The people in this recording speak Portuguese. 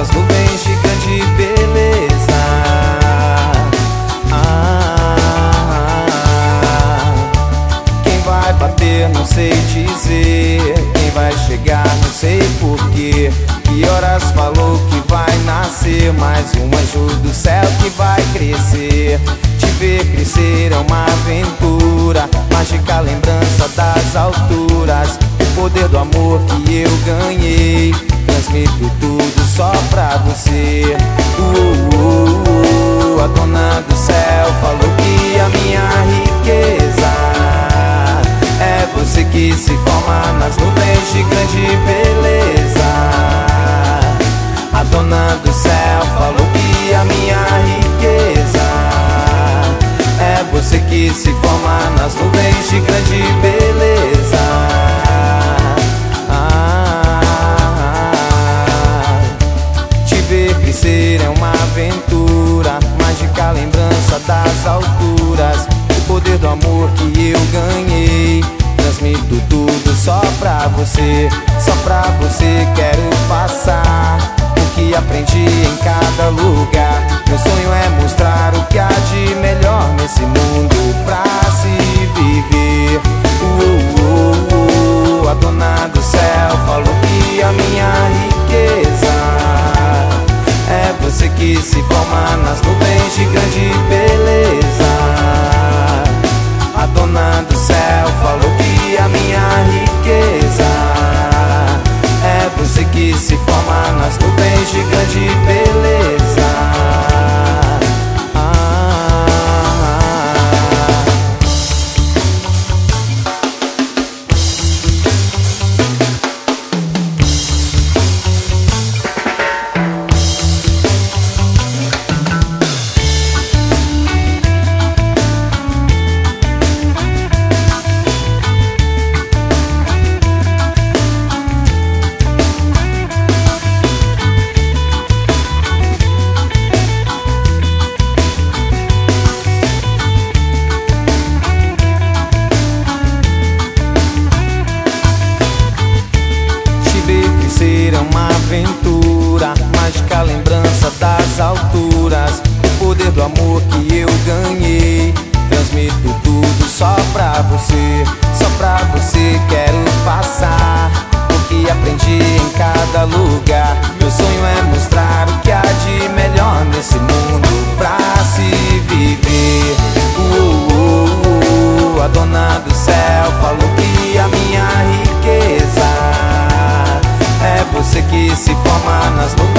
nas nuvens de grande beleza. Quem vai bater não sei dizer, quem vai chegar não sei porquê. Que horas falou que vai nascer mais um anjo do céu que vai crescer. Te ver crescer é uma aventura, mágica lembrança das alturas. O poder do amor que eu ganhei, transmito tudo só pra você. A dona do céu falou que a minha riqueza é você que se forma nas nuvens de grande beleza. A dona do céu falou que a minha riqueza é você que se forma nas nuvens de grande beleza. Te ver crescer é uma aventura, mágica lembrança das alturas. O poder do amor que eu ganhei, transmito tudo só pra você. Só pra você quero passar o que aprendi em cada lugar. Meu sonho é mostrar o que há de melhor nesse mundo pra se viver. A dona do céu falou que a minha riqueza é você que se forma nas nuvens de grande beleza. A dona do céu falou que a minha riqueza é você que se forma nas nuvens de grande beleza. É uma aventura, mágica lembrança das alturas. O poder do amor que eu ganhei, transmito tudo só pra você. Só pra você quero passar o que aprendi em cada lugar. Meu sonho é mostrar o que há de melhor nesse mundo pra se viver. A dona do céu falou que a minha riqueza é você que se forma nas nuvens